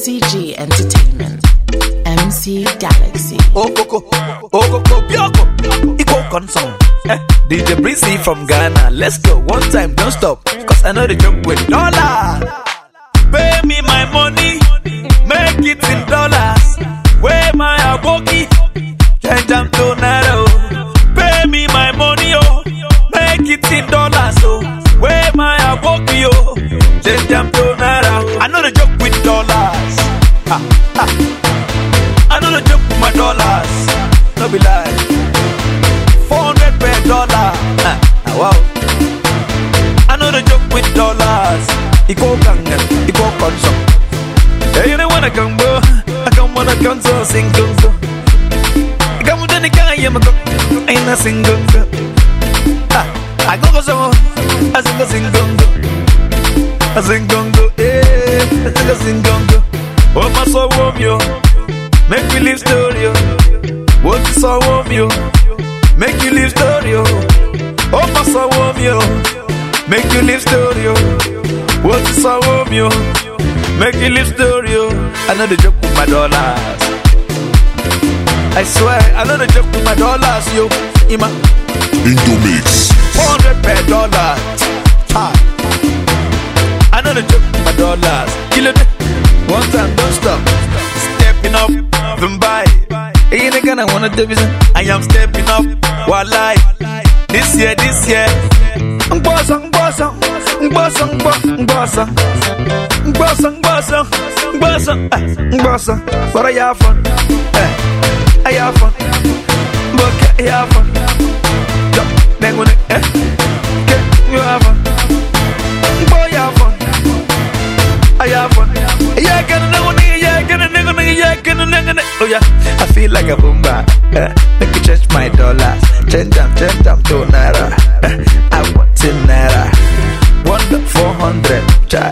MCG Entertainment. MC Galaxy. Bioko, Iko Consong. DJ Breezy from Ghana. Let's go, one time, don't stop. Cause I know the joke with dollar. Pay me my money, make it in dollars. Where my aboki, change them to naira. Pay me my money, oh, make it in dollars, oh. Where my aboki, oh, change them to naira. I know the joke with dollars. I know the joke with my dollars. No be lie. 400 per dollar. Wow. I know the joke with dollars. Iko kangen, Iko consum. Hey, you know when I come, bro. I come when I come so single. I come with any guy, I'm a go. Ain't a single. I go so. I sing a single. I sing gongo, eh. I sing a single. Oh, my soul warm you. Make me live story. What is so warm you? Make you live story. Oh, my soul warm you. Make you live story. What is so warm you? Make you live story. I know the joke with my dollars. I swear, I know the joke with my dollars, yo. Ima Into mix 400 per dollar. I know the joke with my dollars. Kill it. One time, don't stop. Stepping up, from by. Ain't a gonna wanna do business. I am stepping up. Wallahi. This year. Bossang. But I have fun. I have fun. But I have fun. Then when you have fun. Boy, you have fun. I have fun. Oh yeah, I feel like a boomba. Make you change my dollars. Change them to naira. I want in naira. 400.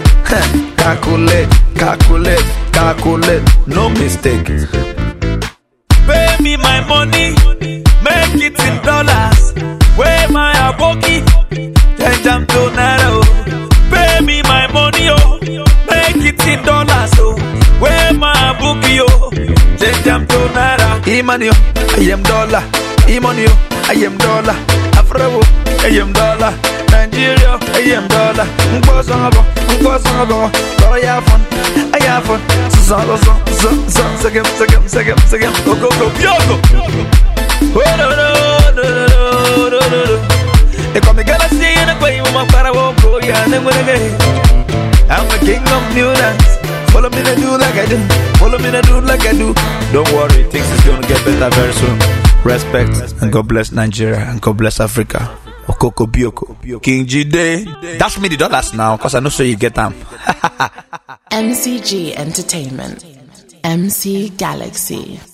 Calculate. No mistake. Pay me my money, make it in dollars. Where my aboki, change them to naira. Pay me my money, oh, make it in dollars, oh. Where my aboki, oh, change them to naira. Imani, I am dollar. Imani, I am dollar. Afro, I am dollar. Nigeria, I am dollar. Mkwasanga, but I have fun. Second. Go, Bioko. They call me Galaxy and I play with my Parawoko. I'm the king of new dance. Follow me to do like I do. Don't worry, things is gonna get better very soon. Respect and God bless Nigeria and God bless Africa. Okoko Bioko, King G Day. Dash me the dollars now, cause I know so you get them. MCG Entertainment. MC Galaxy.